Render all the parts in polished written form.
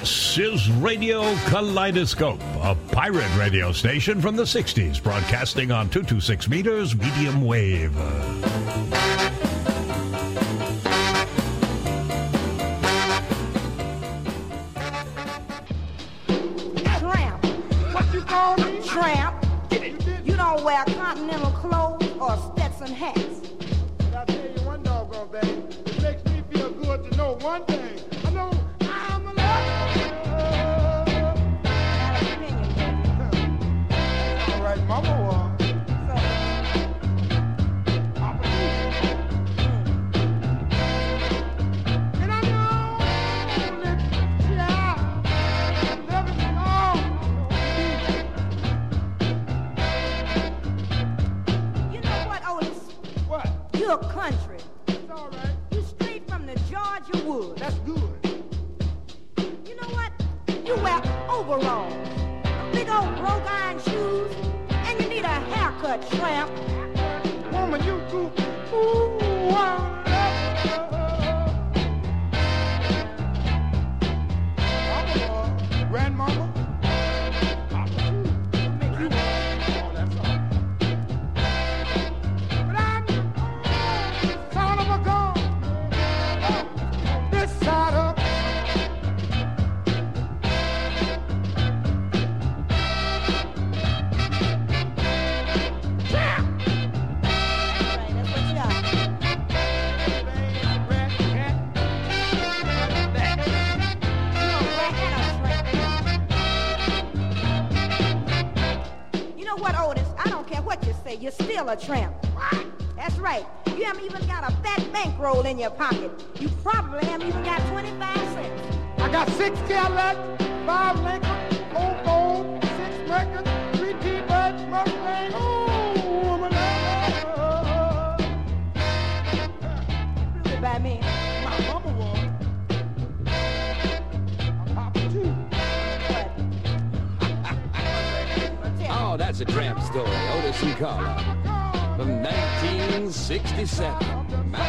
This is Radio Kaleidoscope, a pirate radio station from the 60s, broadcasting on 226 meters medium wave. Tramp. What you call me? Tramp. You don't wear continental clothes or Stetson hats. I'll tell you one doggone thing. It makes me feel good to know one thing. I know I'm a all right, Mama was. Papa too. And I know that child never belong. You know what, Otis? What? You're country. It's all right. You straight from the Georgia woods. That's good. You know what? You wear overalls, big old broke iron shoes, and you need a haircut, Tramp. Woman, you too. Ooh, wow. Grandmama. Papa too. Make you. Oh, that's all. But I'm son of a gun. This side up. Right, that's what you are. Rat, cat. That. You a rat and a tramp. You know what, Otis? I don't care what you say. You're still a tramp. That's right. You haven't even got a fat bankroll in your pocket. You probably haven't even got 25 cents. I got 6 Cadillac, 5 Lincoln, 4 Ford, 6 Mercury, 3 T-Birds, Mustang. Oh, woman, Prove it by me. my mama was. My papa too. What? Tell me. Oh, that's a tramp story. Otis and Carla. From 1967. My.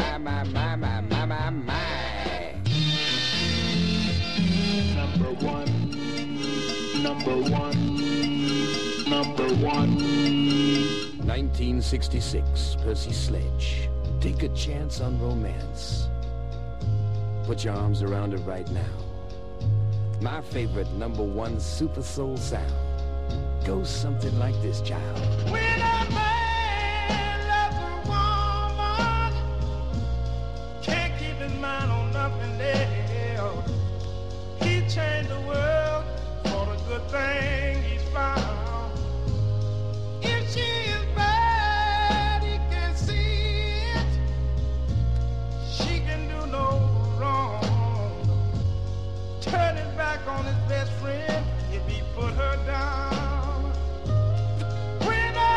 Number one. 1966. Percy Sledge. Take a chance on romance. Put your arms around her right now. My favorite number one super soul sound goes something like this, child. When a man loves a woman, can't keep his mind on nothing else. He changed the world for the good thing he's found. If she is bad, he can see it. She can do no wrong. Turn his back on his best friend if he put her down. When a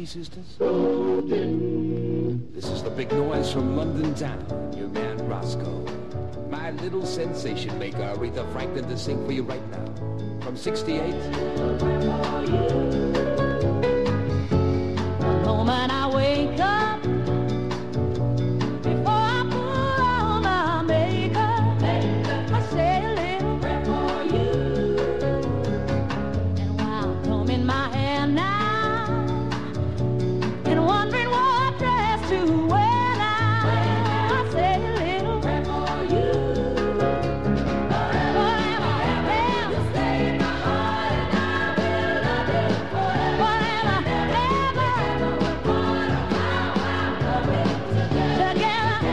Kennedy sisters? This is the big noise from London town. Your man Roscoe. My little sensation maker, Aretha Franklin, to sing for you right now. From 68. The moment I wake up, before I put on my makeup, I say a little prayer for you. And while combing my hair now, and wondering what dress to wear now, I say a little prayer for you. Forever, you stay in my heart, and I will love you forever, ever, together,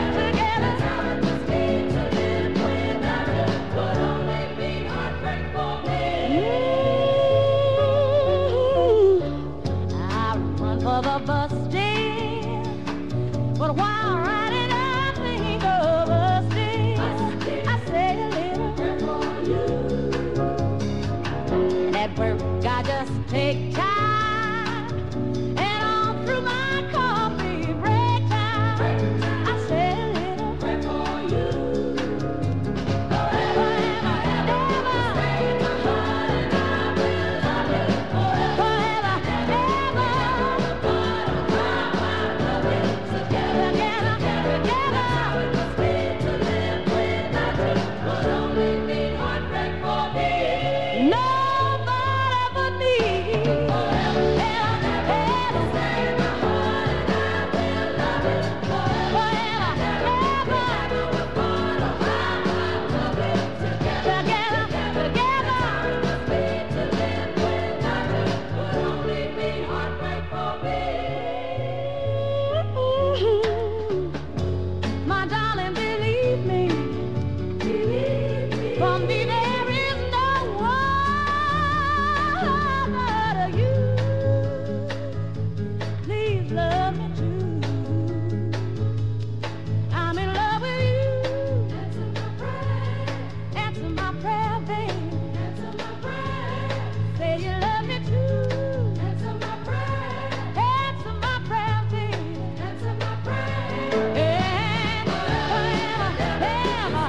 I run for the bus stand, but while riding I think of us I say a little prayer for you. And at work I just take time, and all through my coffee break time, I say a little prayer for you. Forever, ever, stay in my heart, and I will love you forever, ever, together, would only mean heartbreak for me. Nobody but me. Forever, ever, stay in my heart, and I will love you forever, my darling, believe me, for me there is no one but you. Please love me too. I'm in love with you. Answer my prayer, babe. Say you love me too. Answer my prayer, babe. And forever, ever,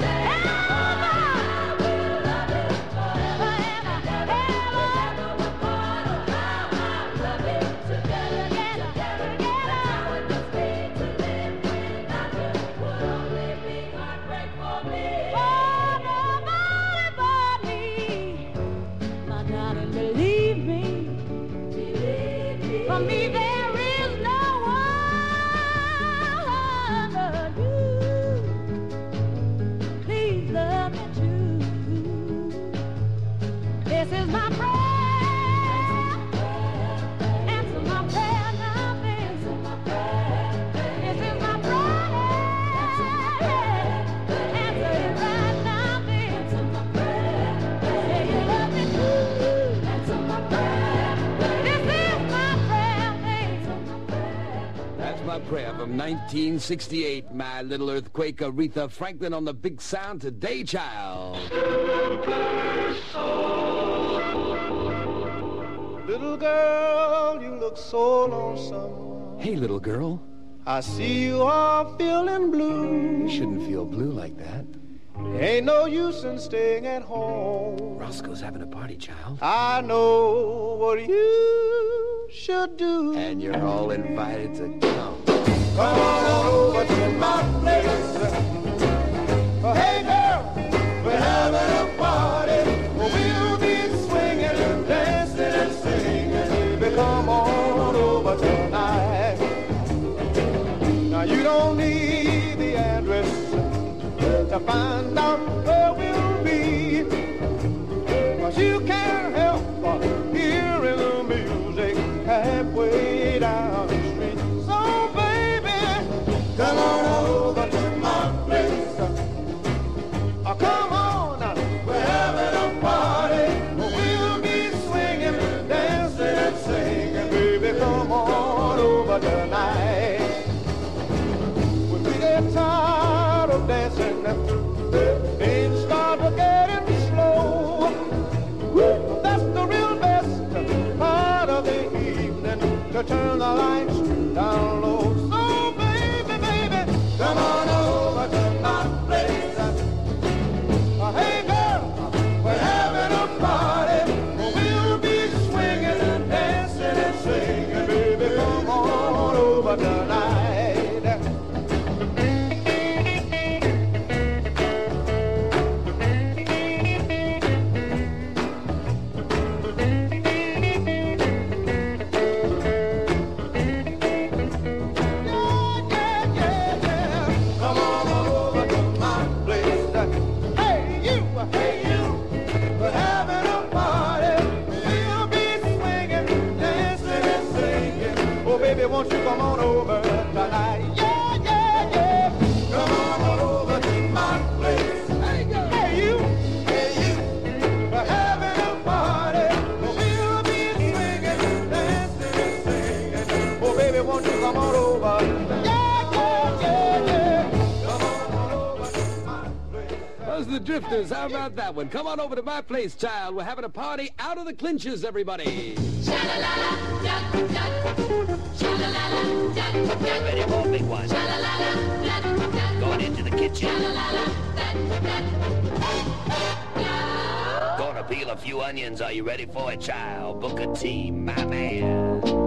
believe me, for me there is no one but you. Please love me too. This is my prayer. Answer my prayer now, baby. This is my prayer. Answer it right now, baby. Say you love me too. That's my prayer from 1968. My little earthquake, Aretha Franklin on the big sound today, child. Little girl, you look so lonesome. Hey, little girl. I see you are feeling blue. You shouldn't feel blue like that. Ain't no use in staying at home. Roscoe's having a party, child. I know what you should do. And you're all invited to come. Come on over to my place. Hey girl, we're having a party. We'll be swinging and dancing and singing. Baby, come on over tonight. Now you don't need the address to find out where we'll be, 'cause you can't help but hearing the music halfway down the street. So baby, come on over to my place. Drifters. How about that one? Come on over to my place, child. We're having a party out of the clinches, everybody. Get ready for a big one. Going into the kitchen. Gonna peel a few onions. Are you ready for it, child? Booker T, my man.